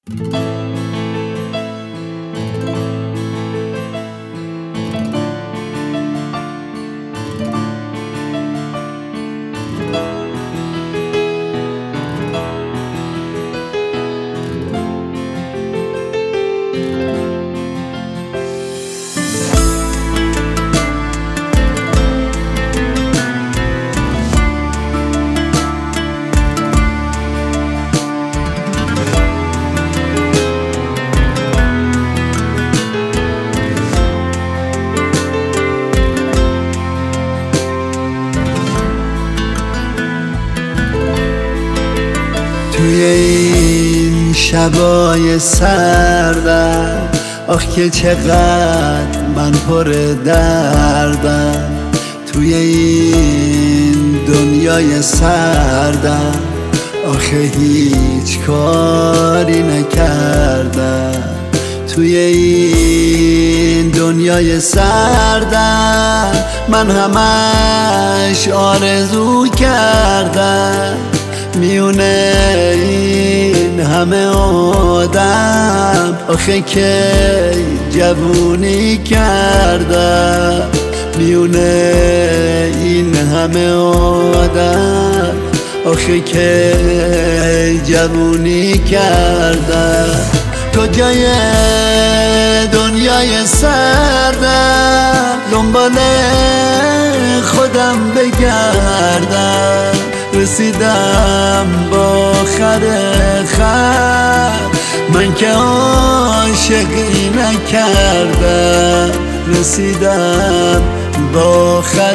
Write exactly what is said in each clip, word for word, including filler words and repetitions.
توی این شبای سردم آخ که چقدر من پر دردم، توی این دنیای سردم آخه هیچ کاری نکردم. توی این دنیای سردم من همش آرزو کردم، میونه این همه آدم آخه که جوونی کردم، میونه این همه آدم آخه که جوونی کردم. کجای دنیای سردم دنبال خودم بگردم، رسیدم با آخر خط من که عاشقی نکردم، رسیدم با آخر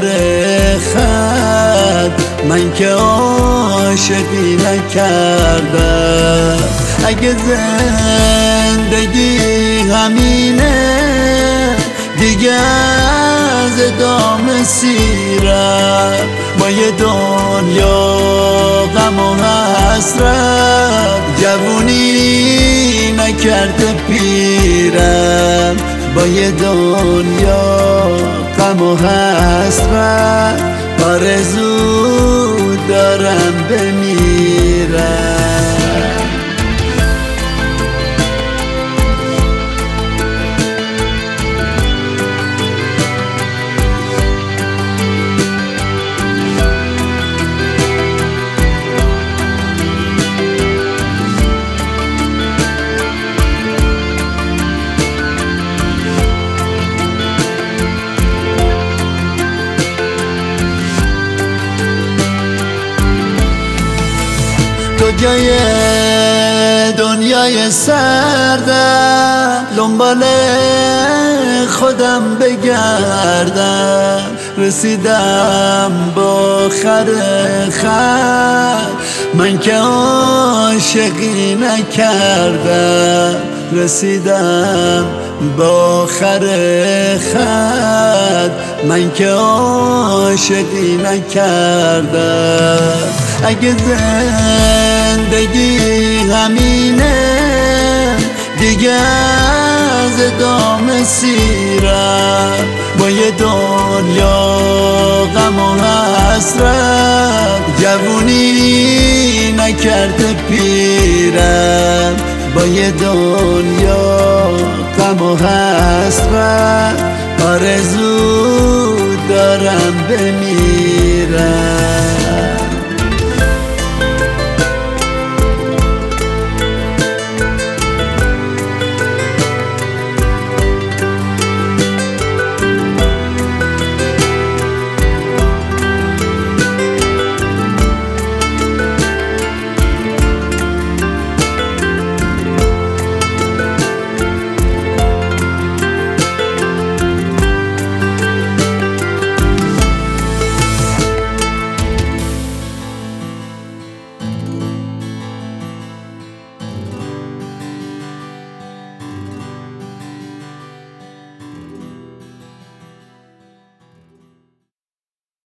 خط من که عاشقی نکردم. اگه زندگی همینه دیگه از ادامه سیرم، با یه دنیا غم و حسرت جوونی نکرده پیرم، با یه دنیا غم و حسرت آرزو دارم بمیرم. کجای دنیای سردم دنبال خودم بگردم، رسیدم با آخر خط من که عاشقی نکردم، رسیدم با آخر خط من که عاشقی نکردم. اگه زندگی همینه دیگه از ادامه سیرم، با یه دنیا غم و حسرت جوونی نکرده پیرم، با یه دنیا غم و حسرت آرزو دارم بمیرم.